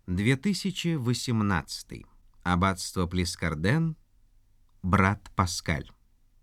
2018. Аббатство Плескарден. Брат Паскаль.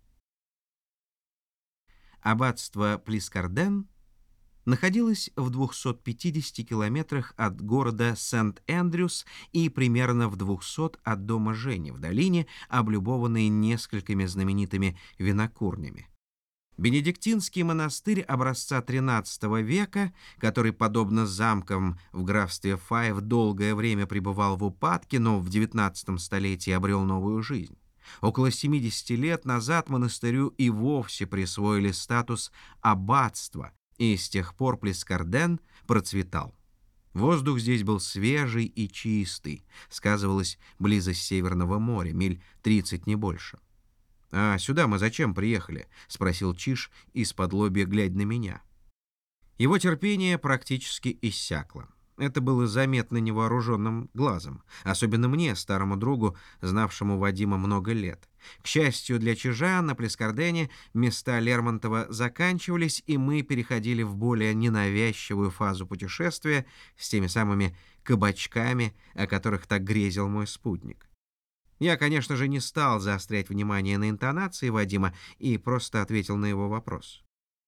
Аббатство Плескарден находилось в 250 километрах от города Сент-Эндрюс и примерно в 200 от дома Жени в долине, облюбованной несколькими знаменитыми винокурнями. Бенедиктинский монастырь образца XIII века, который, подобно замкам в графстве Файв, долгое время пребывал в упадке, но в XIX столетии обрел новую жизнь. Около 70 лет назад монастырю и вовсе присвоили статус аббатства, и с тех пор Плескарден процветал. Воздух здесь был свежий и чистый, сказывалась близость Северного моря, миль 30 не больше. «А сюда мы зачем приехали?» — спросил Чиж из-под-лобья, глядя на меня. Его терпение практически иссякло. Это было заметно невооруженным глазом, особенно мне, старому другу, знавшему Вадима много лет. К счастью для Чижа, на Плескардене места Лермонтова заканчивались, и мы переходили в более ненавязчивую фазу путешествия с теми самыми кабачками, о которых так грезил мой спутник. Я, конечно же, не стал заострять внимание на интонации Вадима и просто ответил на его вопрос.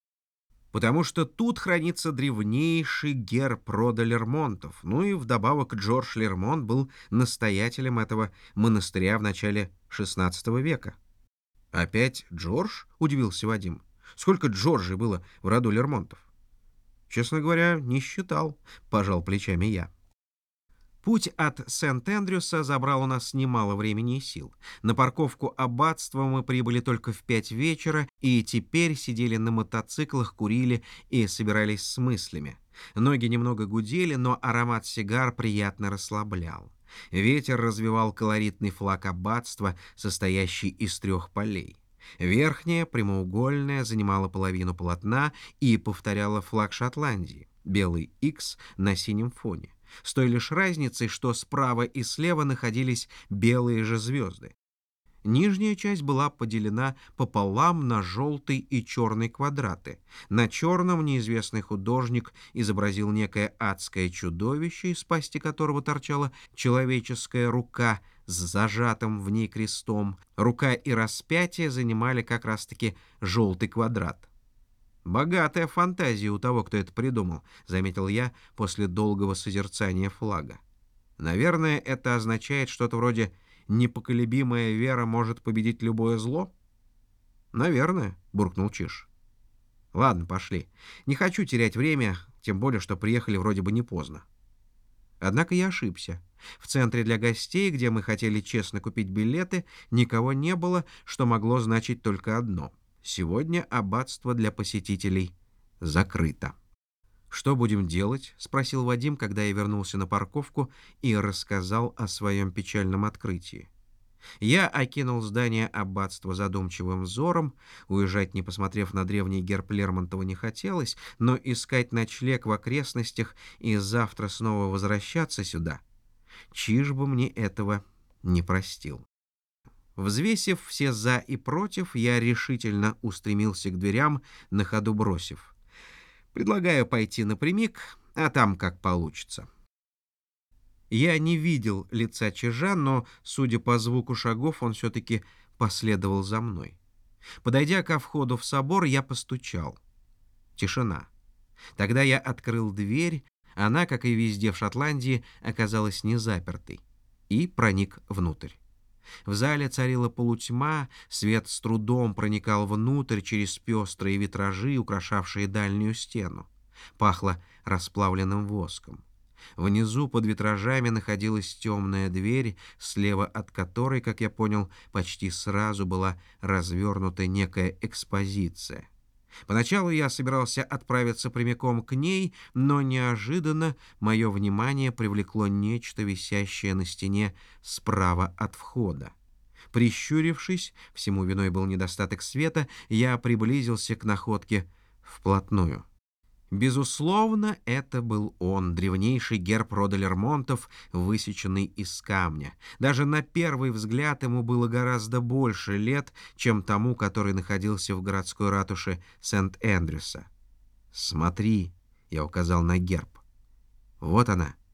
Потому что тут хранится древнейший герб рода Лермонтов, ну и вдобавок Джордж Лермонт был настоятелем этого монастыря в начале XVI века. «Опять Джордж?» — удивился Вадим. «Сколько Джорджей было в роду Лермонтов?» «Честно говоря, не считал», — пожал плечами я. Путь от Сент-Эндрюса забрал у нас немало времени и сил. На парковку аббатства мы прибыли только в 5 вечера и теперь сидели на мотоциклах, курили и собирались с мыслями. Ноги немного гудели, но аромат сигар приятно расслаблял. Ветер развевал колоритный флаг аббатства, состоящий из 3 полей. Верхняя, прямоугольная, занимала половину полотна и повторяла флаг Шотландии — белый X на синем фоне. С той лишь разницей, что справа и слева находились белые же звезды. Нижняя часть была поделена пополам на желтый и черный квадраты. На черном неизвестный художник изобразил некое адское чудовище, из пасти которого торчала человеческая рука с зажатым в ней крестом. Рука и распятие занимали как раз-таки желтый квадрат. «Богатая фантазия у того, кто это придумал», — заметил я после долгого созерцания флага. «Наверное, это означает что-то вроде «непоколебимая вера может победить любое зло»?» «Наверное», — буркнул Чиж. «Ладно, пошли. Не хочу терять время, тем более, что приехали вроде бы не поздно». Однако я ошибся. В центре для гостей, где мы хотели честно купить билеты, никого не было, что могло значить только одно — сегодня аббатство для посетителей закрыто. «Что будем делать?» — спросил Вадим, когда я вернулся на парковку и рассказал о своем печальном открытии. Я окинул здание аббатства задумчивым взором. Уезжать, не посмотрев на древний герб Лермонтова, не хотелось, но искать ночлег в окрестностях и завтра снова возвращаться сюда — Чиж бы мне этого не простил. Взвесив все «за» и «против», я решительно устремился к дверям, на ходу бросив: «Предлагаю пойти напрямик, а там как получится». Я не видел лица Чижа, но, судя по звуку шагов, он все-таки последовал за мной. Подойдя ко входу в собор, я постучал. Тишина. Тогда я открыл дверь, она, как и везде в Шотландии, оказалась не запертой, и проник внутрь. В зале царила полутьма, свет с трудом проникал внутрь через пестрые витражи, украшавшие дальнюю стену. Пахло расплавленным воском. Внизу под витражами находилась темная дверь, слева от которой, как я понял, почти сразу была развернута некая экспозиция. Поначалу я собирался отправиться прямиком к ней, но неожиданно мое внимание привлекло нечто, висящее на стене справа от входа. Прищурившись, всему виной был недостаток света, я приблизился к находке вплотную. Безусловно, это был он, древнейший герб рода Лермонтов, высеченный из камня. Даже на первый взгляд ему было гораздо больше лет, чем тому, который находился в городской ратуше Сент-Эндрюса. «Смотри», — я указал на герб. «Вот она,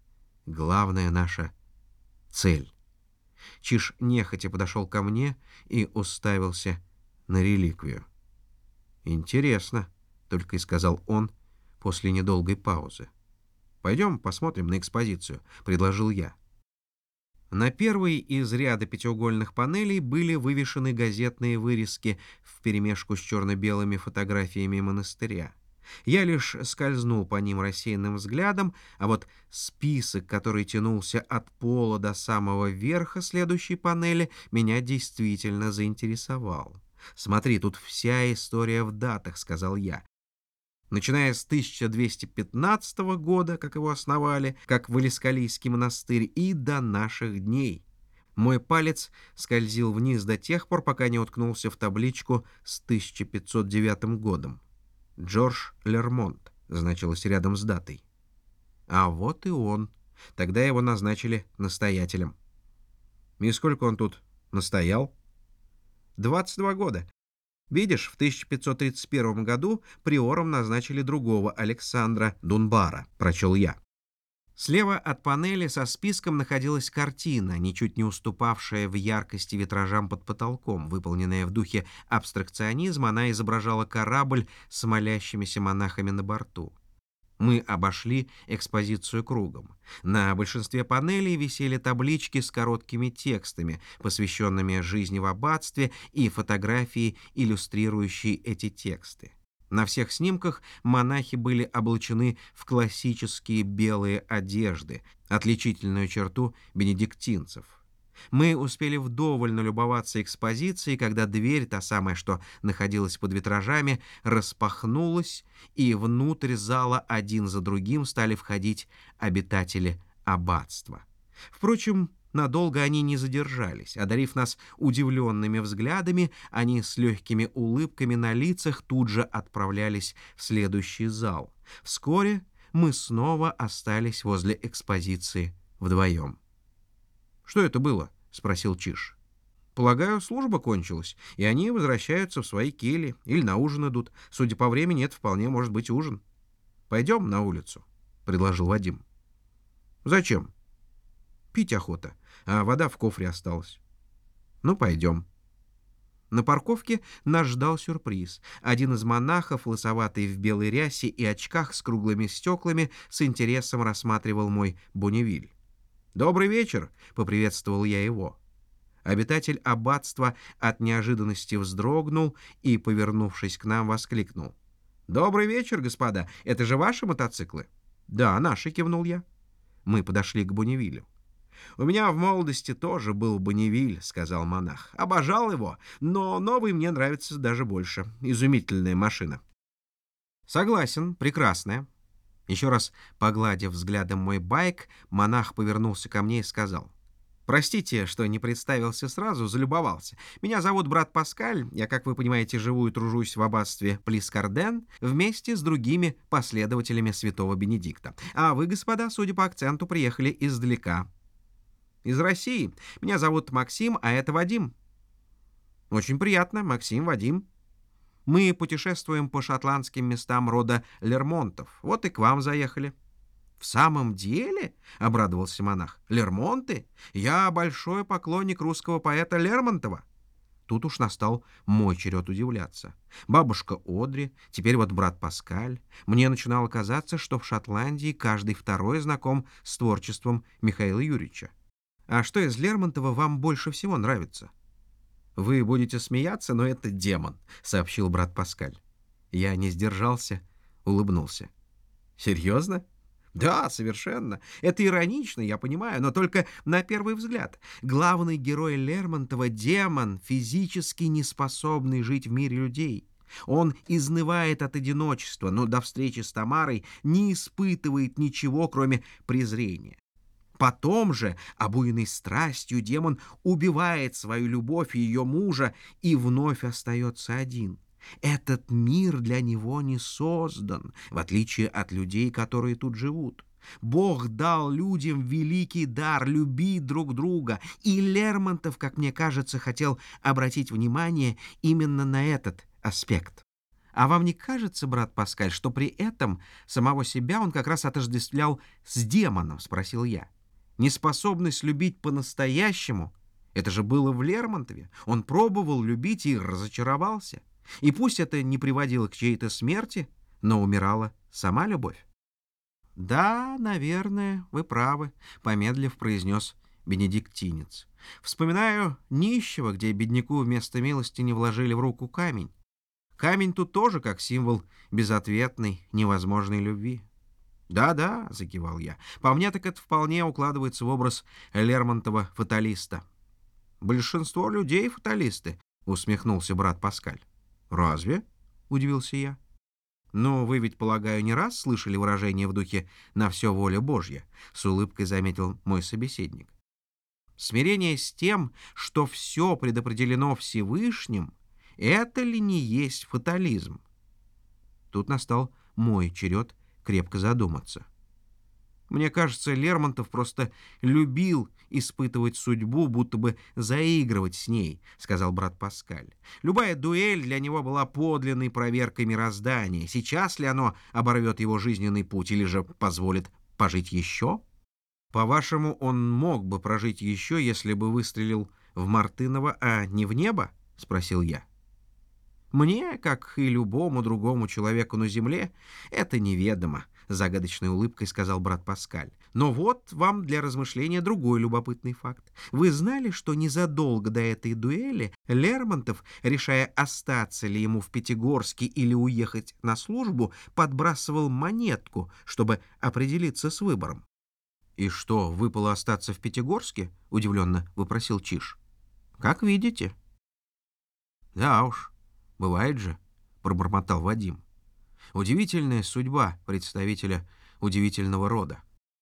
Главная наша цель. Чиж нехотя подошел ко мне и уставился на реликвию. «Интересно», — только и сказал он после недолгой паузы. «Пойдем посмотрим на экспозицию», — предложил я. На первой из ряда пятиугольных панелей были вывешены газетные вырезки вперемешку с черно-белыми фотографиями монастыря. Я лишь скользнул по ним рассеянным взглядом, а вот список, который тянулся от пола до самого верха следующей панели, меня действительно заинтересовал. «Смотри, тут вся история в датах», — сказал я. Начиная с 1215 года, как его основали, как Валискалийский монастырь, и до наших дней. Мой палец скользил вниз до тех пор, пока не уткнулся в табличку с 1509 годом. «Джордж Лермонт» значилось рядом с датой. А вот и он. Тогда его назначили настоятелем. И сколько он тут настоял? 22 года. Видишь, в 1531 году приором назначили другого Александра Дунбара, прочел я. Слева от панели со списком находилась картина, ничуть не уступавшая в яркости витражам под потолком. Выполненная в духе абстракционизма, она изображала корабль с молящимися монахами на борту. Мы обошли экспозицию кругом. На большинстве панелей висели таблички с короткими текстами, посвященными жизни в аббатстве, и фотографии, иллюстрирующие эти тексты. На всех снимках монахи были облачены в классические белые одежды, отличительную черту бенедиктинцев. Мы успели вдоволь налюбоваться экспозицией, когда дверь, та самая, что находилась под витражами, распахнулась, и внутрь зала один за другим стали входить обитатели аббатства. Впрочем, надолго они не задержались. Одарив нас удивленными взглядами, они с легкими улыбками на лицах тут же отправлялись в следующий зал. Вскоре мы снова остались возле экспозиции вдвоем. «Что это было?» — спросил Чиж. «Полагаю, служба кончилась, и они возвращаются в свои кельи или на ужин идут. Судя по времени, это вполне может быть ужин. Пойдем на улицу», — предложил Вадим. «Зачем?» «Пить охота, а вода в кофре осталась». «Ну, пойдем». На парковке нас ждал сюрприз. Один из монахов, лысоватый в белой рясе и очках с круглыми стеклами, с интересом рассматривал мой бонневиль. «Добрый вечер!» — поприветствовал я его. Обитатель аббатства от неожиданности вздрогнул и, повернувшись к нам, воскликнул: «Добрый вечер, господа! Это же ваши мотоциклы?» «Да, наши», — кивнул я. Мы подошли к бонневилю. «У меня в молодости тоже был бонневиль», — сказал монах. «Обожал его, но новый мне нравится даже больше. Изумительная машина». «Согласен, прекрасная». Еще раз погладив взглядом мой байк, монах повернулся ко мне и сказал: «Простите, что не представился сразу, залюбовался. Меня зовут брат Паскаль. Я, как вы понимаете, живу и тружусь в аббатстве Плискарден вместе с другими последователями святого Бенедикта. А вы, господа, судя по акценту, приехали издалека». «Из России. Меня зовут Максим, а это Вадим». «Очень приятно, Максим, Вадим. Мы путешествуем по шотландским местам рода Лермонтов. Вот и к вам заехали». «В самом деле?» — обрадовался монах. «Лермонты? Я большой поклонник русского поэта Лермонтова». Тут уж настал мой черед удивляться. Бабушка Одри, теперь вот брат Паскаль. Мне начинало казаться, что в Шотландии каждый второй знаком с творчеством Михаила Юрьевича. «А что из Лермонтова вам больше всего нравится?» «Вы будете смеяться, но это демон», — сообщил брат Паскаль. Я не сдержался, улыбнулся. «Серьезно?» «Да, совершенно. Это иронично, я понимаю, но только на первый взгляд. Главный герой Лермонтова — демон, физически неспособный жить в мире людей. Он изнывает от одиночества, но до встречи с Тамарой не испытывает ничего, кроме презрения. Потом же, обуянный страстью, демон убивает свою любовь и ее мужа и вновь остается один. Этот мир для него не создан, в отличие от людей, которые тут живут. Бог дал людям великий дар любить друг друга, и Лермонтов, как мне кажется, хотел обратить внимание именно на этот аспект. А вам не кажется, брат Паскаль, что при этом самого себя он как раз отождествлял с демоном, спросил я. Неспособность любить по-настоящему — это же было в Лермонтове. Он пробовал любить и разочаровался. И пусть это не приводило к чьей-то смерти, но умирала сама любовь. «Да, наверное, вы правы», — помедлив произнес бенедиктинец. «Вспоминаю нищего, где бедняку вместо милости не вложили в руку камень. Камень тут тоже как символ безответной, невозможной любви». «Да-да», — закивал я, — «по мне так это вполне укладывается в образ Лермонтова фаталиста». «Большинство людей фаталисты», — усмехнулся брат Паскаль. «Разве?» — удивился я. «Но вы ведь, полагаю, не раз слышали выражение в духе «на все воля Божья», — с улыбкой заметил мой собеседник. Смирение с тем, что все предопределено Всевышним, это ли не есть фатализм? Тут настал мой черед крепко задуматься. Мне кажется, Лермонтов просто любил испытывать судьбу, будто бы заигрывать с ней, сказал брат Паскаль. Любая дуэль для него была подлинной проверкой мироздания. Сейчас ли оно оборвет его жизненный путь или же позволит пожить еще? По-вашему, он мог бы прожить еще, если бы выстрелил в Мартынова, а не в небо? Спросил я. Мне, как и любому другому человеку на земле, это неведомо, — загадочной улыбкой сказал брат Паскаль. Но вот вам для размышления другой любопытный факт. Вы знали, что незадолго до этой дуэли Лермонтов, решая, остаться ли ему в Пятигорске или уехать на службу, подбрасывал монетку, чтобы определиться с выбором? — И что, выпало остаться в Пятигорске? — удивленно вопросил Чиж. — Как видите. — Да уж. «Бывает же», — пробормотал Вадим. «Удивительная судьба представителя удивительного рода».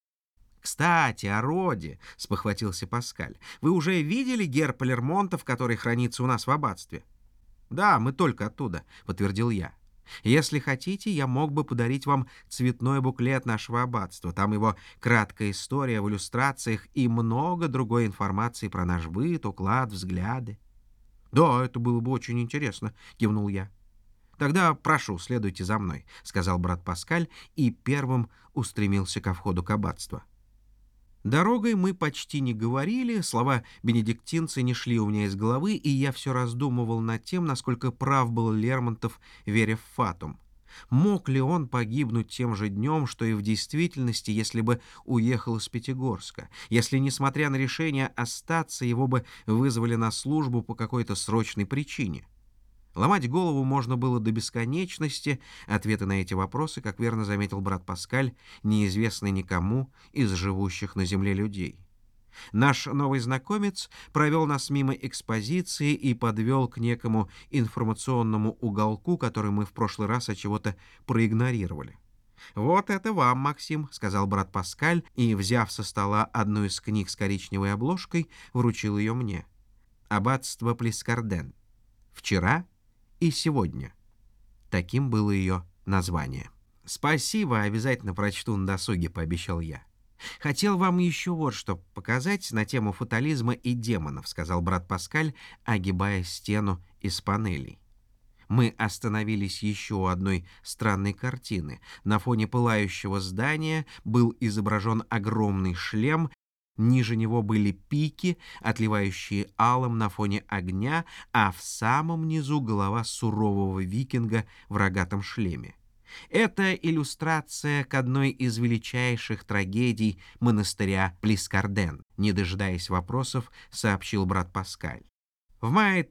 «Кстати, о роде», — спохватился Паскаль. «Вы уже видели герб Лермонтов, который хранится у нас в аббатстве?» «Да, мы только оттуда», — подтвердил я. «Если хотите, я мог бы подарить вам цветной буклет нашего аббатства. Там его краткая история в иллюстрациях и много другой информации про наш быт, уклад, взгляды». «Да, это было бы очень интересно», — кивнул я. «Тогда прошу, следуйте за мной», — сказал брат Паскаль и первым устремился ко входу к аббатству. Дорогой мы почти не говорили, слова бенедиктинца не шли у меня из головы, и я все раздумывал над тем, насколько прав был Лермонтов, веря в фатум. Мог ли он погибнуть тем же днем, что и в действительности, если бы уехал из Пятигорска, если, несмотря на решение остаться, его бы вызвали на службу по какой-то срочной причине? Ломать голову можно было до бесконечности, ответы на эти вопросы, как верно заметил брат Паскаль, неизвестны никому из живущих на земле людей. Наш новый знакомец провел нас мимо экспозиции и подвел к некому информационному уголку, который мы в прошлый раз от чего-то проигнорировали. «Вот это вам, Максим», — сказал брат Паскаль и, взяв со стола одну из книг с коричневой обложкой, вручил ее мне. «Аббатство Плискарден. Вчера и сегодня». Таким было ее название. «Спасибо, обязательно прочту на досуге», — пообещал я. «Хотел вам еще вот что показать на тему фатализма и демонов», — сказал брат Паскаль, огибая стену из панелей. Мы остановились еще у одной странной картины. На фоне пылающего здания был изображен огромный шлем, ниже него были пики, отливающие алым на фоне огня, а в самом низу голова сурового викинга в рогатом шлеме. Это иллюстрация к одной из величайших трагедий монастыря Плискарден, не дожидаясь вопросов, сообщил брат Паскаль. В мае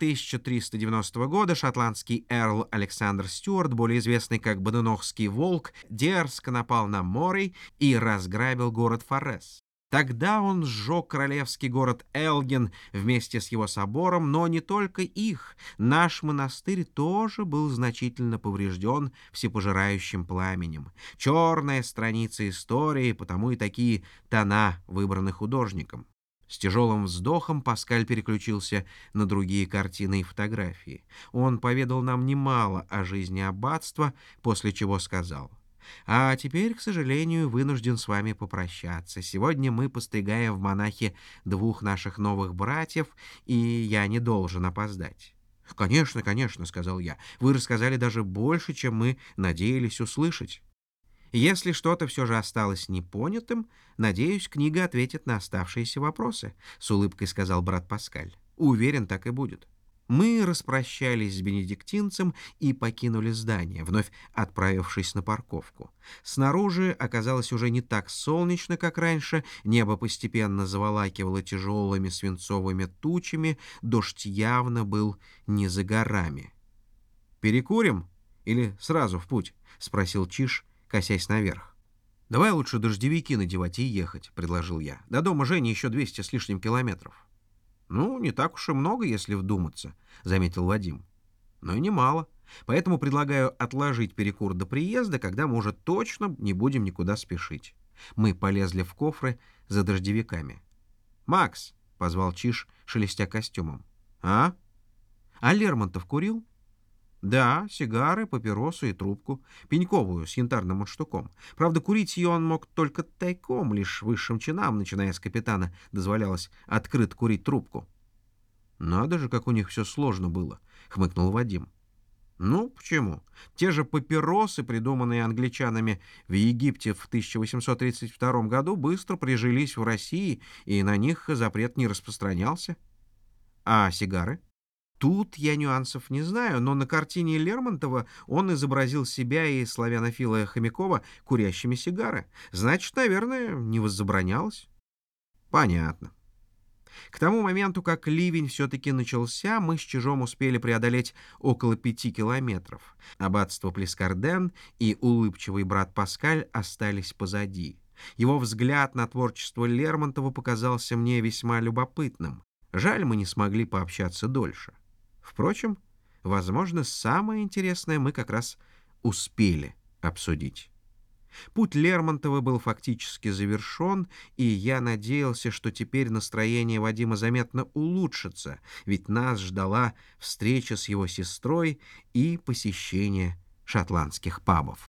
1390 года шотландский эрл Александр Стюарт, более известный как Баденохский волк, дерзко напал на Морей и разграбил город Форрес. Тогда он сжег королевский город Элгин вместе с его собором, но не только их. Наш монастырь тоже был значительно поврежден всепожирающим пламенем. Черная страница истории, потому и такие тона выбраны художником. С тяжелым вздохом Паскаль переключился на другие картины и фотографии. Он поведал нам немало о жизни аббатства, после чего сказал: «А теперь, к сожалению, вынужден с вами попрощаться. Сегодня мы постригаем в монахи двух наших новых братьев, и я не должен опоздать». «Конечно, конечно», — сказал я. «Вы рассказали даже больше, чем мы надеялись услышать». Если что-то все же осталось непонятым, надеюсь, книга ответит на оставшиеся вопросы, с улыбкой сказал брат Паскаль. Уверен, так и будет. Мы распрощались с бенедиктинцем и покинули здание, вновь отправившись на парковку. Снаружи оказалось уже не так солнечно, как раньше, небо постепенно заволакивало тяжелыми свинцовыми тучами, дождь явно был не за горами. «Перекурим или сразу в путь?» — спросил Чиж, косясь наверх. «Давай лучше дождевики надевать и ехать», — предложил я. «До дома Жени еще 200 с лишним километров». «Ну, не так уж и много, если вдуматься», — заметил Вадим. «Но и немало. Поэтому предлагаю отложить перекур до приезда, когда мы уже точно не будем никуда спешить». Мы полезли в кофры за дождевиками. «Макс», — позвал Чиж, шелестя костюмом. «А? А Лермонтов курил?» «Да, сигары, папиросу и трубку. Пеньковую, с янтарным мундштуком. Правда, курить ее он мог только тайком, лишь высшим чинам, начиная с капитана, дозволялось открыто курить трубку». «Надо же, как у них все сложно было», — хмыкнул Вадим. «Ну, почему? Те же папиросы, придуманные англичанами в Египте в 1832 году, быстро прижились в России, и на них запрет не распространялся. А сигары? Тут я нюансов не знаю, но на картине Лермонтова он изобразил себя и славянофила Хомякова курящими сигары. Значит, наверное, не воззабранялось». «Понятно». К тому моменту, как ливень все-таки начался, мы с Чижом успели преодолеть около 5 километров. Аббатство Плескарден и улыбчивый брат Паскаль остались позади. Его взгляд на творчество Лермонтова показался мне весьма любопытным. Жаль, мы не смогли пообщаться дольше. Впрочем, возможно, самое интересное мы как раз успели обсудить. Путь Лермонтова был фактически завершен, и я надеялся, что теперь настроение Вадима заметно улучшится, ведь нас ждала встреча с его сестрой и посещение шотландских пабов.